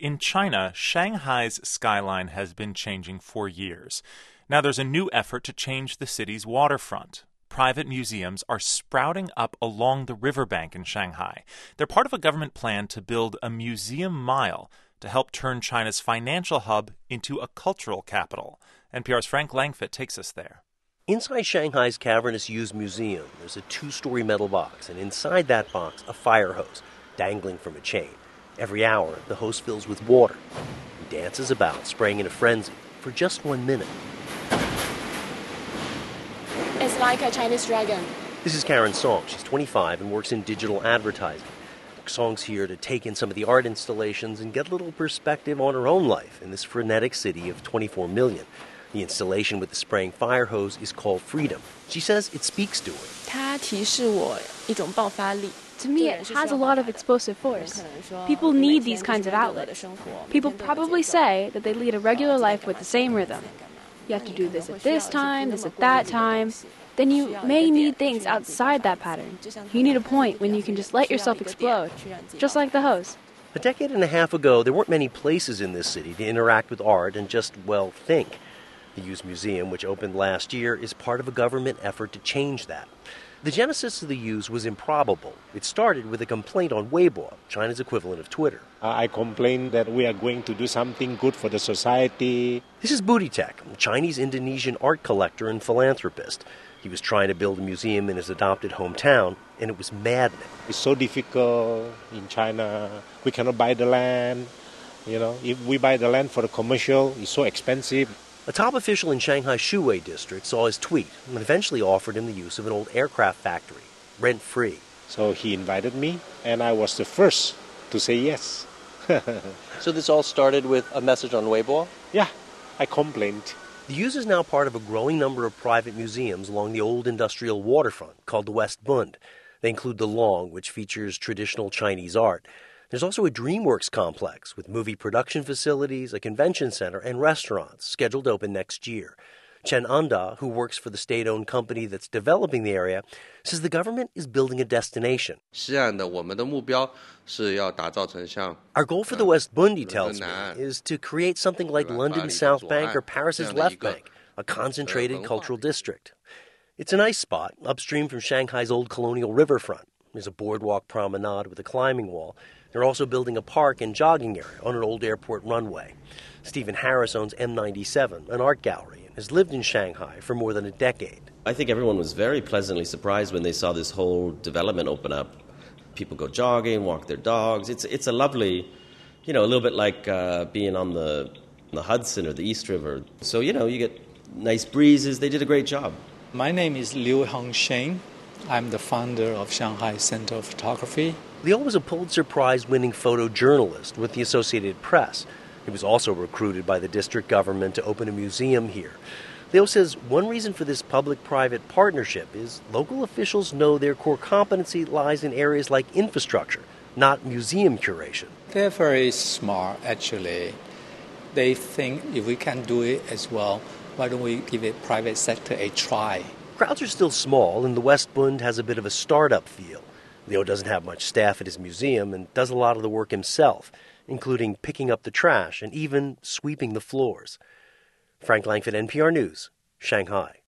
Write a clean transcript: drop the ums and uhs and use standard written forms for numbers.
In China, Shanghai's skyline has been changing for years. Now there's a new effort to change the city's waterfront. Private museums are sprouting up along the riverbank in Shanghai. They're part of a government plan to build a museum mile to help turn China's financial hub into a cultural capital. NPR's Frank Langfitt takes us there. Inside Shanghai's cavernous Youth Museum, there's a 2-story metal box, and inside that box, a fire hose dangling from a chain. Every hour, the hose fills with water and dances about, spraying in a frenzy for just 1 minute. It's like a Chinese dragon. This is Karen Song. She's 25 and works in digital advertising. Song's here to take in some of the art installations and get a little perspective on her own life in this frenetic city of 24 million. The installation with the spraying fire hose is called Freedom. She says it speaks to her. 它提示我一种爆发力. To me, it has a lot of explosive force. People need these kinds of outlets. People probably say that they lead a regular life with the same rhythm. You have to do this at this time, this at that time. Then you may need things outside that pattern. You need a point when you can just let yourself explode, just like the hose. A decade and a half ago, there weren't many places in this city to interact with art and just, well, think. The Youth Museum, which opened last year, is part of a government effort to change that. The genesis of the Youth was improbable. It started with a complaint on Weibo, China's equivalent of Twitter. I complained that we are going to do something good for the society. This is Buditek, a Chinese-Indonesian art collector and philanthropist. He was trying to build a museum in his adopted hometown, and it was maddening. It's so difficult in China. We cannot buy the land. If we buy the land for the commercial, it's so expensive. A top official in Shanghai's Shuwei district saw his tweet and eventually offered him the use of an old aircraft factory, rent-free. So he invited me, and I was the first to say yes. So this all started with a message on Weibo? Yeah, I complained. The Youth is now part of a growing number of private museums along the old industrial waterfront called the West Bund. They include the Long, which features traditional Chinese art. There's also a DreamWorks complex with movie production facilities, a convention center, and restaurants scheduled to open next year. Chen Anda, who works for the state-owned company that's developing the area, says the government is building a destination. Our goal for the West Bund, he tells me, is to create something like London's South Bank or Paris's Left Bank, a concentrated cultural district. It's a nice spot, upstream from Shanghai's old colonial riverfront. There's a boardwalk promenade with a climbing wall. They're also building a park and jogging area on an old airport runway. Stephen Harris owns M97, an art gallery, and has lived in Shanghai for more than a decade. I think everyone was very pleasantly surprised when they saw this whole development open up. People go jogging, walk their dogs. It's a lovely, a little bit like being on the Hudson or the East River. So, you get nice breezes. They did a great job. My name is Liu Hongsheng. I'm the founder of Shanghai Center of Photography. Liu was a Pulitzer Prize-winning photojournalist with the Associated Press. He was also recruited by the district government to open a museum here. Liu says one reason for this public-private partnership is local officials know their core competency lies in areas like infrastructure, not museum curation. They're very smart, actually. They think if we can do it as well, why don't we give it private sector a try? Crowds are still small, and the West Bund has a bit of a startup feel. Leo doesn't have much staff at his museum and does a lot of the work himself, including picking up the trash and even sweeping the floors. Frank Langfitt, NPR News, Shanghai.